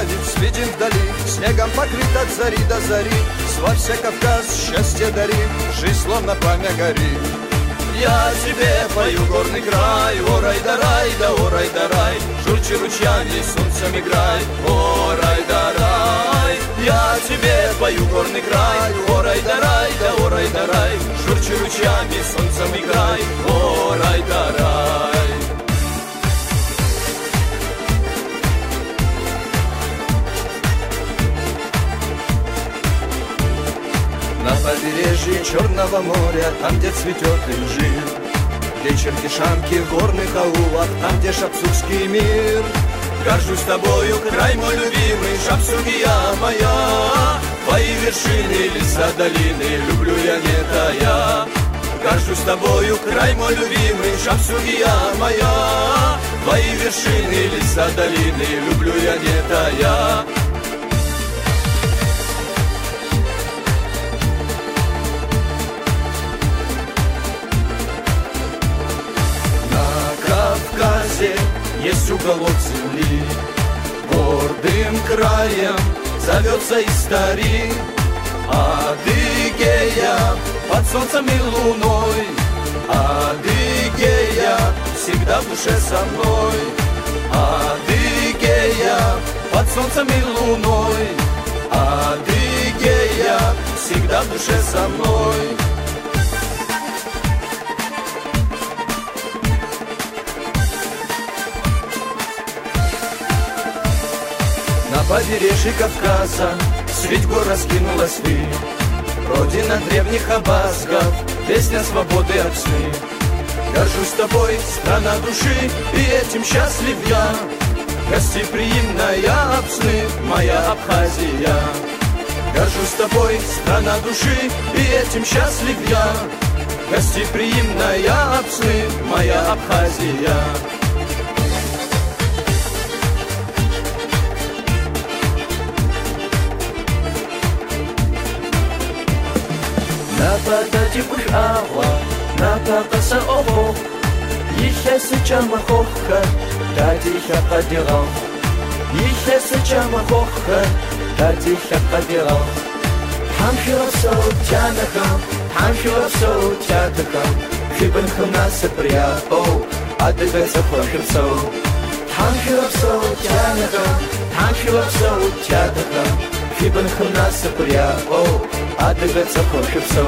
полководец виден вдали, снегом покрыт от зари до зари. Славься, Кавказ, счастье дари, жизнь словно пламя горит. Я тебе пою горный край, о рай да рай, да о рай да рай. Журчи ручьями, солнцем играй, о рай да рай. Я тебе пою горный край, о рай да рай, да о рай да рай. Журчи ручьями, солнцем играй, о рай да рай. На побережье Черного моря, там, где цветет инжир, где чертишанки в горных аулах, там, где шапсукский мир. Горжусь тобою, край мой любимый, Шапсугия моя. Твои вершины, леса, долины, люблю я не тая. Горжусь тобою, край мой любимый, Шапсугия моя. Твои вершины, леса, долины, люблю я не тая. Есть уголок земли, гордым краем зовется историк. Адыгея под солнцем и луной, Адыгея всегда в душе со мной. Адыгея под солнцем и луной, Адыгея всегда в душе со мной. На побережье Кавказа средь гор раскинулась ты, родина древних абазгов, песня свободы от сны. Горжусь тобой, страна души, и этим счастлив я. Гостеприимная Абсны, моя Абхазия. Горжусь тобой, страна души, и этим счастлив я. Гостеприимная Абсны, моя Абхазия. Нападати пуш ава, напакаса охо, Ехесы чамахоха, татиха падирал. Ехесы чамахоха, татиха падирал. Хамширасо тянахам, хамширасо тятахам, Хибанхам насапряо, адыгэса хоширсо. Хамширасо тянахам, хамширасо тятахам, Хибанхам насапряо, адыгэса хоширсо.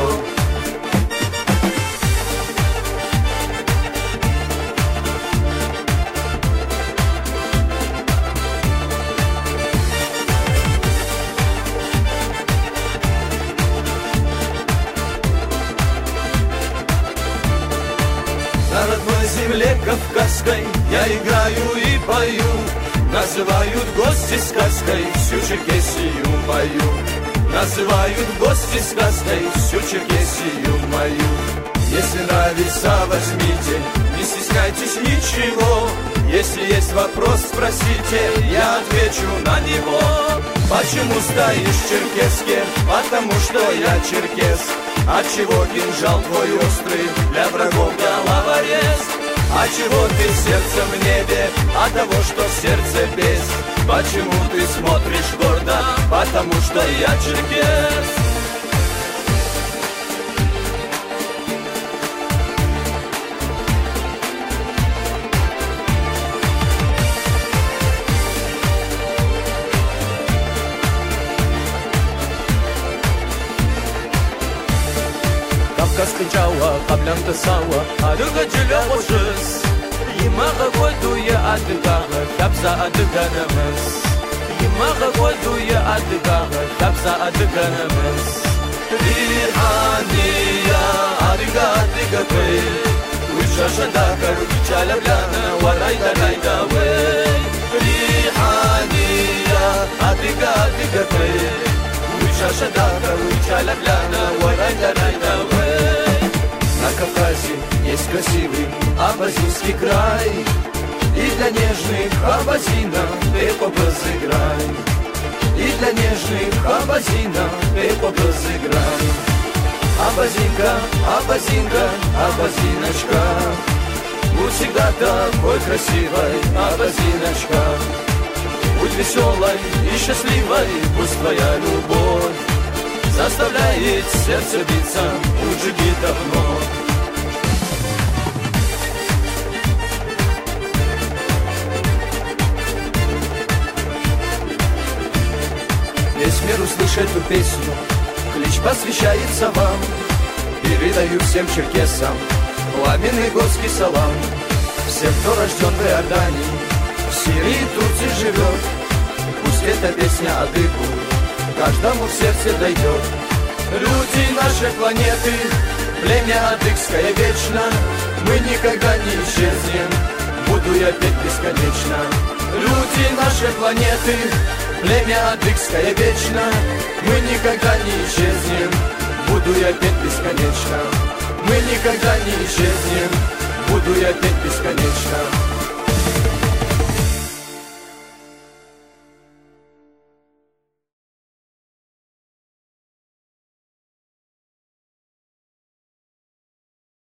На родной земле кавказской я играю и пою. Называют гости сказкой всю Черкесию мою. Называют гости сказкой всю Черкесию мою. Если нравится, возьмите, не стесняйтесь ничего. Если есть вопрос, спросите, я отвечу на него. Почему стоишь в черкеске? Потому что я черкес. Отчего кинжал твой острый для врагов головорез? Отчего ты сердце в небе? От того, что сердце без. Почему ты смотришь гордо? Потому что я черкес. Касканчауа, каблянка сауа, адыга жиля ошыз. Емаға қойдуя адыгаға, тапса адыганымыз. Емаға қойдуя адыгаға, тапса адыганымыз. Рихания, адыга адыга кэй, Уйшашада каруки чалабляна, варайда райда вэй. Рихания, адыга адыга кэй, Уйшашада каруки чалабляна, варайда райда вэй. На Кавказе есть красивый абазинский край, и для нежных абазинов эпо разыграй. И для нежных абазинов эпо разыграй. Абазинка, абазинка, абазиночка, будь всегда такой красивой, абазиночка. Будь будет веселой и счастливой, пусть твоя любовь заставляет сердце биться у джигитов ног. Весь мир услышит эту песню, клич посвящается вам. Передаю всем черкесам пламенный горский салам. Всем, кто рожден в Иордании, в Сирии и Турции живет, пусть эта песня адыку каждому в сердце дойдет. Люди нашей планеты, племя адыгское вечно, мы никогда не исчезнем, буду я петь бесконечно. Люди нашей планеты, племя адыгское вечно, мы никогда не исчезнем, буду я петь бесконечно. Мы никогда не исчезнем,